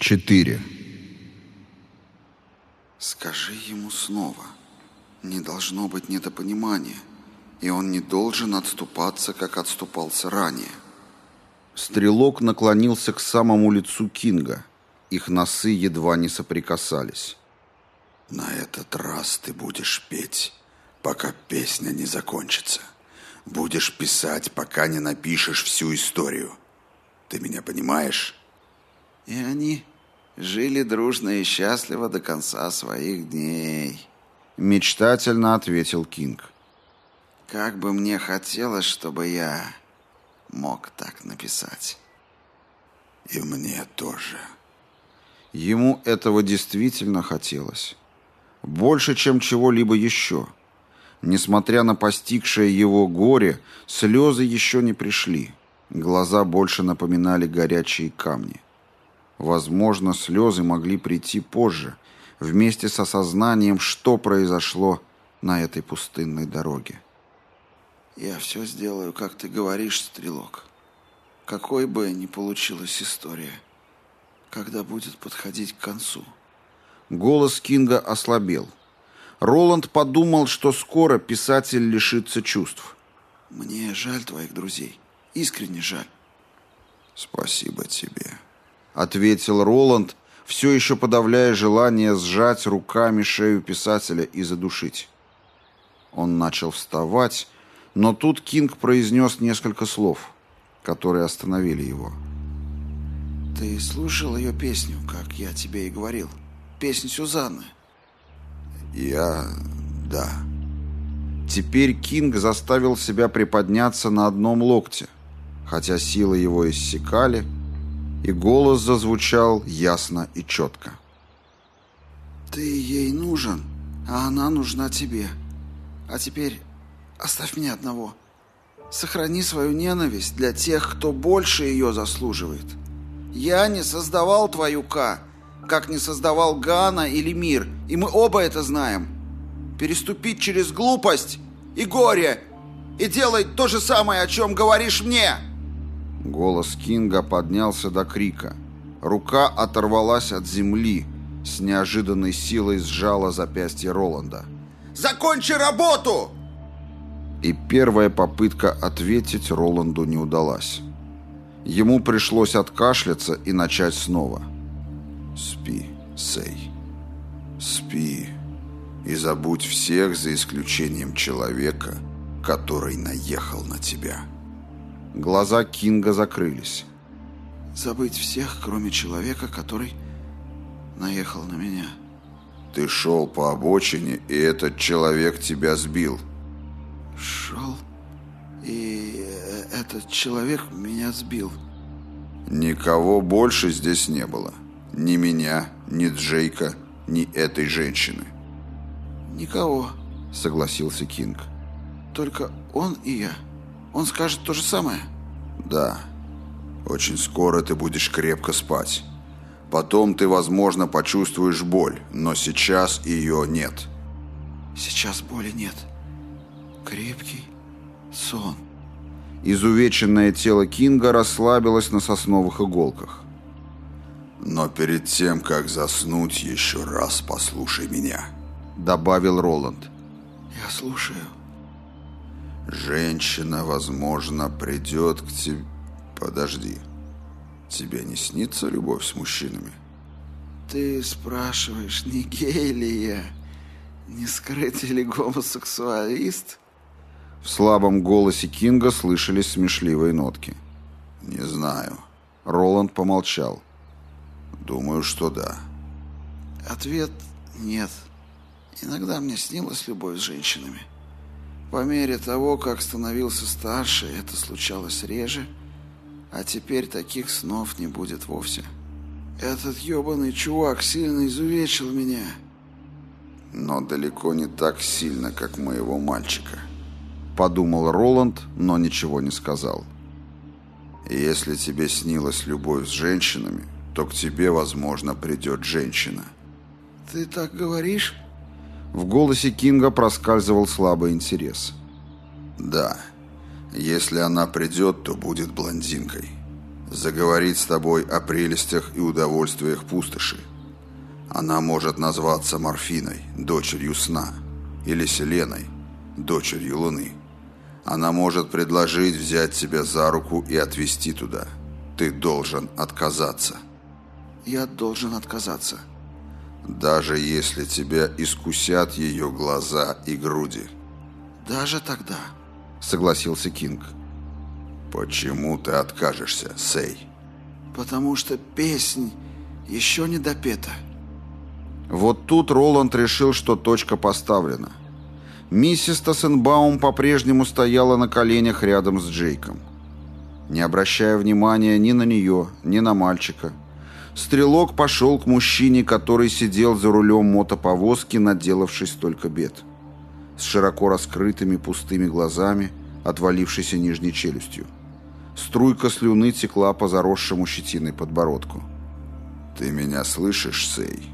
4. Скажи ему снова. Не должно быть недопонимания, и он не должен отступаться, как отступался ранее. Стрелок наклонился к самому лицу Кинга. Их носы едва не соприкасались. «На этот раз ты будешь петь, пока песня не закончится. Будешь писать, пока не напишешь всю историю. Ты меня понимаешь?» И они жили дружно и счастливо до конца своих дней. Мечтательно ответил Кинг. Как бы мне хотелось, чтобы я мог так написать. И мне тоже. Ему этого действительно хотелось. Больше, чем чего-либо еще. Несмотря на постигшее его горе, слезы еще не пришли. Глаза больше напоминали горячие камни. Возможно, слезы могли прийти позже, вместе с осознанием, что произошло на этой пустынной дороге. «Я все сделаю, как ты говоришь, Стрелок. Какой бы ни получилась история, когда будет подходить к концу». Голос Кинга ослабел. Роланд подумал, что скоро писатель лишится чувств. «Мне жаль твоих друзей. Искренне жаль». «Спасибо тебе», — ответил Роланд, все еще подавляя желание сжать руками шею писателя и задушить. Он начал вставать, но тут Кинг произнес несколько слов, которые остановили его. «Ты слушал ее песню, как я тебе и говорил? Песню Сюзанны?» Да. Теперь Кинг заставил себя приподняться на одном локте, хотя силы его иссякали, и голос зазвучал ясно и четко. «Ты ей нужен, а она нужна тебе. А теперь оставь меня одного. Сохрани свою ненависть для тех, кто больше ее заслуживает. Я не создавал твою Ка, как не создавал Гана или мир, и мы оба это знаем. Переступить через глупость и горе, и делать то же самое, о чем говоришь мне!» Голос Кинга поднялся до крика. Рука оторвалась от земли, с неожиданной силой сжала запястье Роланда. «Закончи работу!» И первая попытка ответить Роланду не удалась. Ему пришлось откашляться и начать снова. «Спи, Сэй. Спи и забудь всех за исключением человека, который наехал на тебя». Глаза Кинга закрылись. «Забыть всех, кроме человека, который наехал на меня». «Ты шел по обочине, и этот человек тебя сбил». «Шел, и этот человек меня сбил». «Никого больше здесь не было. Ни меня, ни Джейка, ни этой женщины». «Никого», — согласился Кинг. «Только он и я. Он скажет то же самое?» «Да. Очень скоро ты будешь крепко спать. Потом ты, возможно, почувствуешь боль, но сейчас ее нет». «Сейчас боли нет. Крепкий сон». Изувеченное тело Кинга расслабилось на сосновых иголках. «Но перед тем, как заснуть, еще раз послушай меня», — добавил Роланд. «Я слушаю». «Женщина, возможно, придет к тебе...» «Подожди. Тебе не снится любовь с мужчинами?» «Ты спрашиваешь, не гей ли я? Не скрытый ли гомосексуалист?» В слабом голосе Кинга слышались смешливые нотки. «Не знаю». Роланд помолчал. «Думаю, что да». Ответ нет. Иногда мне снилась любовь с женщинами. По мере того, как становился старше, это случалось реже, а теперь таких снов не будет вовсе. Этот ебаный чувак сильно изувечил меня. Но далеко не так сильно, как моего мальчика. Подумал Роланд, но ничего не сказал. Если тебе снилась любовь с женщинами, то к тебе, возможно, придет женщина. Ты так говоришь? В голосе Кинга проскальзывал слабый интерес. «Да. Если она придет, то будет блондинкой. заговорить с тобой о прелестях и удовольствиях пустоши. Она может назваться Морфиной, дочерью сна, или Селеной, дочерью луны. Она может предложить взять тебя за руку и отвезти туда. Ты должен отказаться. Я должен отказаться. Даже если тебя искусят ее глаза и груди. Даже тогда, согласился Кинг. Почему ты откажешься, Сей? Потому что песнь еще не допета. Вот тут Роланд решил, что точка поставлена. Миссис Тассенбаум по-прежнему стояла на коленях рядом с Джейком. Не обращая внимания ни на нее, ни на мальчика, стрелок пошел к мужчине, который сидел за рулем мотоповозки, наделавшись столько бед. С широко раскрытыми пустыми глазами, отвалившейся нижней челюстью. Струйка слюны текла по заросшему щетиной подбородку. «Ты меня слышишь, Сей?»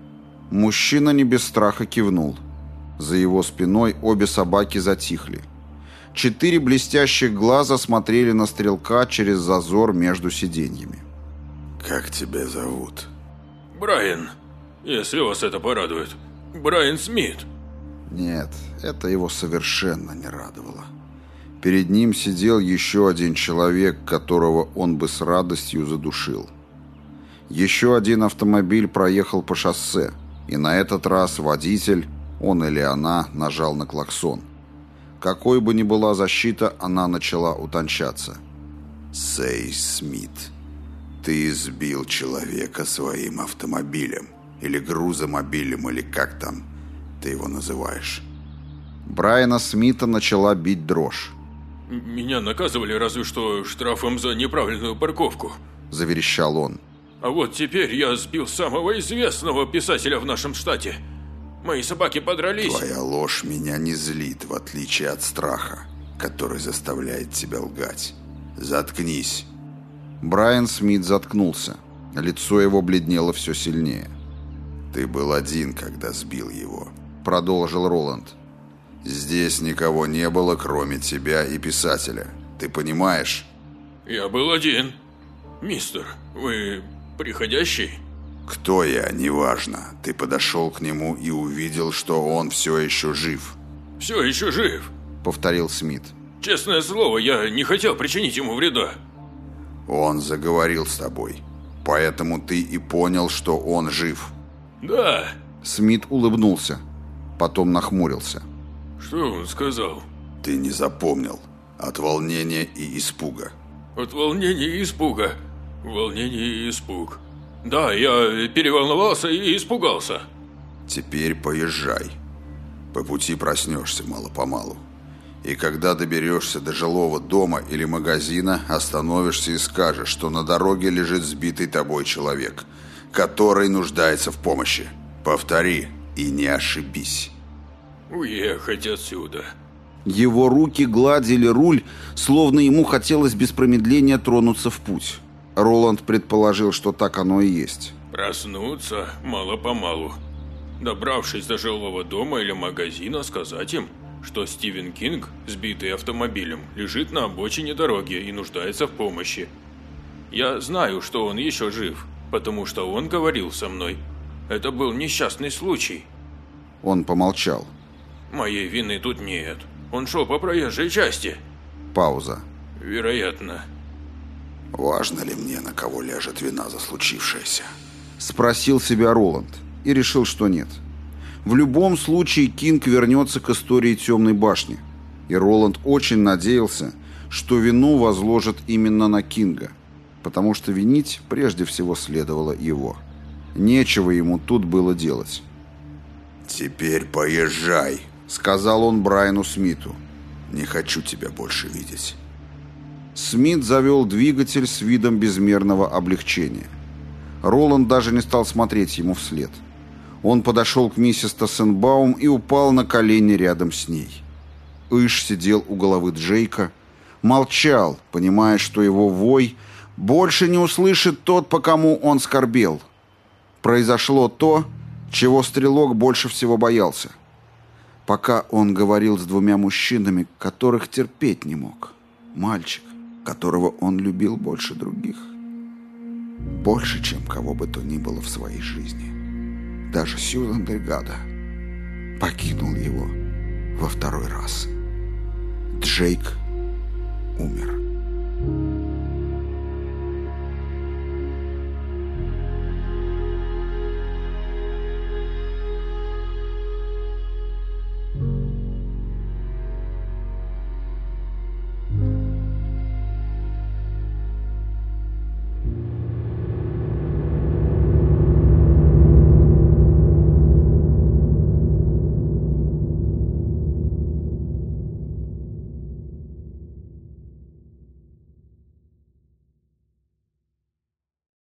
Мужчина не без страха кивнул. За его спиной обе собаки затихли. 4 блестящих глаза смотрели на стрелка через зазор между сиденьями. «Как тебя зовут?» «Брайан, если вас это порадует. Брайан Смит». Нет, это его совершенно не радовало. Перед ним сидел еще один человек, которого он бы с радостью задушил. Еще один автомобиль проехал по шоссе, и на этот раз водитель, он или она, нажал на клаксон. Какой бы ни была защита, она начала утончаться. «Сей Смит, ты сбил человека своим автомобилем, или грузомобилем, или как там ты его называешь». Брайана Смита начала бить дрожь. «Меня наказывали разве что штрафом за неправильную парковку», — заверещал он. «А вот теперь я сбил самого известного писателя в нашем штате. Мои собаки подрались». «Твоя ложь меня не злит, в отличие от страха, который заставляет тебя лгать. Заткнись». Брайан Смит заткнулся. Лицо его бледнело все сильнее. «Ты был один, когда сбил его», — продолжил Роланд. «Здесь никого не было, кроме тебя и писателя. Ты понимаешь?» «Я был один. Мистер, вы приходящий?» «Кто я, неважно. Ты подошел к нему и увидел, что он все еще жив». «Все еще жив», — повторил Смит. «Честное слово, я не хотел причинить ему вреда». «Он заговорил с тобой, поэтому ты и понял, что он жив». «Да». Смит улыбнулся, потом нахмурился. «Что он сказал?» «Ты не запомнил. От волнения и испуга». «От волнения и испуга. Волнение и испуг. Да, я переволновался и испугался». «Теперь поезжай. По пути проснешься мало-помалу. И когда доберешься до жилого дома или магазина, остановишься и скажешь, что на дороге лежит сбитый тобой человек, который нуждается в помощи. Повтори и не ошибись». «Уехать отсюда». Его руки гладили руль, словно ему хотелось без промедления тронуться в путь. Роланд предположил, что так оно и есть. «Проснуться мало-помалу. Добравшись до жилого дома или магазина, сказать им, что Стивен Кинг, сбитый автомобилем, лежит на обочине дороги и нуждается в помощи. Я знаю, что он еще жив, потому что он говорил со мной. Это был несчастный случай». Он помолчал. «Моей вины тут нет. Он шел по проезжей части». Пауза. «Вероятно». «Важно ли мне, на кого ляжет вина за случившееся?» Спросил себя Роланд и решил, что нет. В любом случае Кинг вернется к истории Темной башни, и Роланд очень надеялся, что вину возложат именно на Кинга, потому что винить прежде всего следовало его. Нечего ему тут было делать. «Теперь поезжай», — сказал он Брайану Смиту. «Не хочу тебя больше видеть». Смит завел двигатель с видом безмерного облегчения. Роланд даже не стал смотреть ему вслед. Он подошел к миссис Тассенбаум и упал на колени рядом с ней. Иш сидел у головы Джейка, молчал, понимая, что его вой больше не услышит тот, по кому он скорбел. Произошло то, чего стрелок больше всего боялся. Пока он говорил с 2 мужчинами, которых терпеть не мог. Мальчик, которого он любил больше других. Больше, чем кого бы то ни было в своей жизни. Даже Сьюзан Дельгадо покинул его во второй раз. Джейк умер.